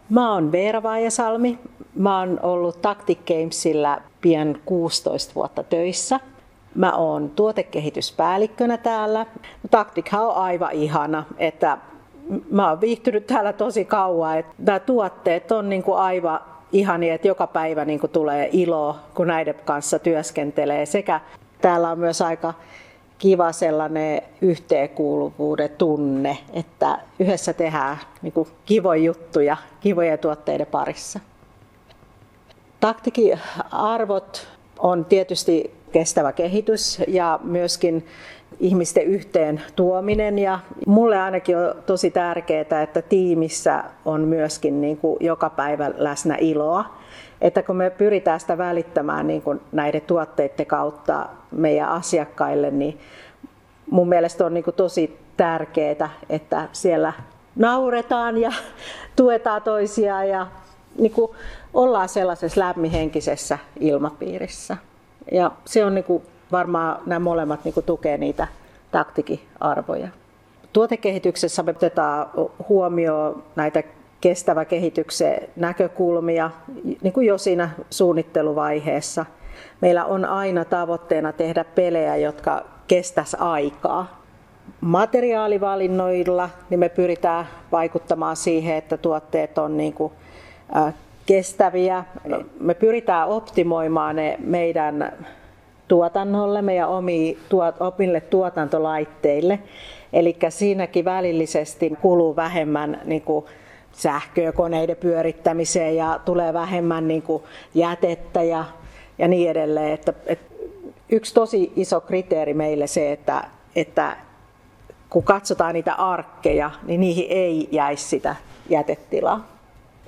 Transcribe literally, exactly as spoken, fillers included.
Mä oon Veera Vaajasalmi. Mä oon ollut Tactic Gamesillä pian kuusitoista vuotta töissä. Mä oon tuotekehityspäällikkönä täällä. Tactichan on aivan ihana, että mä oon viihtynyt täällä tosi kauan. Että nämä tuotteet on niinku aivan ihania, että joka päivä niinku tulee ilo, kun näiden kanssa työskentelee. Sekä täällä on myös aika kiva sellainen yhteenkuuluvuuden tunne, että yhdessä tehdään niinku kivoja juttuja kivojen tuotteiden parissa. Tacticin arvot on tietysti kestävä kehitys ja myöskin ihmisten yhteen tuominen. Ja mulle ainakin on tosi tärkeää, että tiimissä on myöskin niin kuin joka päivä läsnä iloa. Että kun me pyritään sitä välittämään niin kuin näiden tuotteiden kautta meidän asiakkaille, niin mun mielestä on niin kuin tosi tärkeää, että siellä nauretaan ja tuetaan toisiaan ja niin kuin ollaan sellaisessa lämminhenkisessä ilmapiirissä. Ja se on niin kuin varmaan nämä molemmat niin kuin tukee niitä Tacticin arvoja. Tuotekehityksessä me otetaan huomioon näitä kestävän kehityksen näkökulmia niin kuin jo siinä suunnitteluvaiheessa. Meillä on aina tavoitteena tehdä pelejä, jotka kestäisi aikaa. Materiaalivalinnoilla niin me pyritään vaikuttamaan siihen, että tuotteet on niin kuin kestäviä. Me pyritään optimoimaan ne meidän tuotannolle, meidän omille tuotantolaitteille. Eli siinäkin välillisesti kuluu vähemmän niin kuin sähköä koneiden pyörittämiseen ja tulee vähemmän niin kuin jätettä ja, ja niin edelleen. Että, että yksi tosi iso kriteeri meille se, että, että kun katsotaan niitä arkkeja, niin niihin ei jäisi sitä jätetilaa.